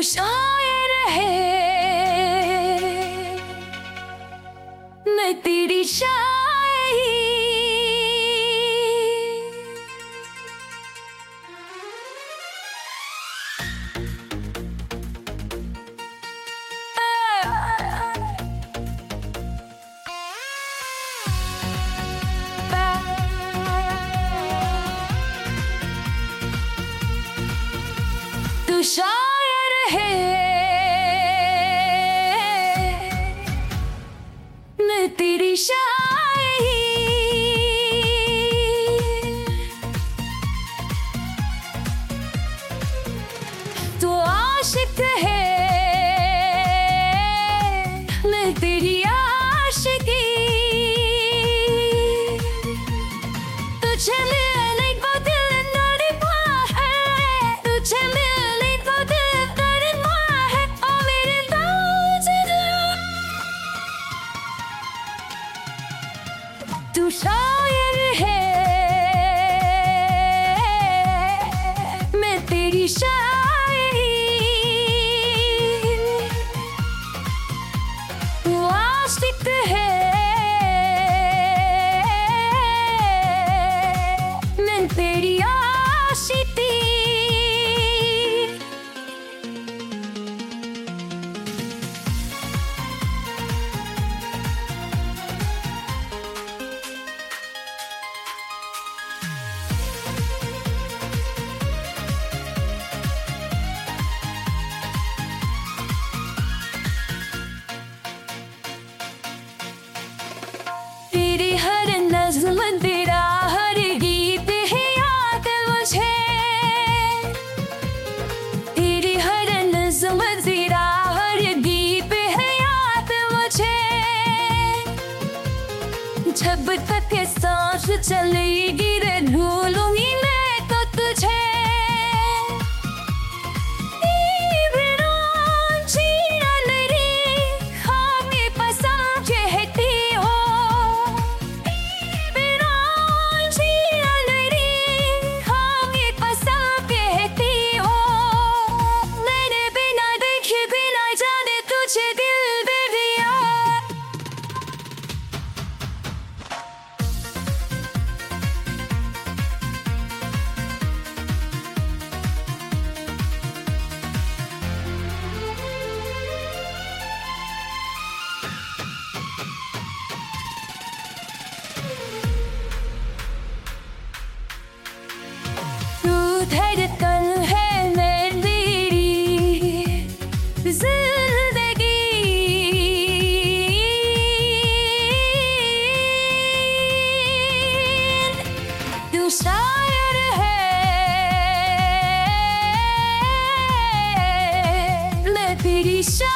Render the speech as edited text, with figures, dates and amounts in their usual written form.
शायर है, मैं तेरी शायरी। तू शायर है, मैं तेरी शायरी। तू आशिक है, मैं तेरी आशिकी। तुझे मिलने को दिल तड़पा है, तुझे मिलने को दिल तड़पा है, ओ मेरे ताजदार। तू शायर है, मैं तेरी शायरी। तू आशिक है, मैं तेरी आशिकी। तेरी हर नज़्म, तेरा हर गीत है याद मुझे। तेरी हर नज़्म, तेरा हर गीत है याद मुझे। जब तक ये सांस चलेगी रे, भूलूंगी मैं तो तुझे। धड़कन है मेरी जिंदगी, तू शायर है, मैं तेरी शायरी।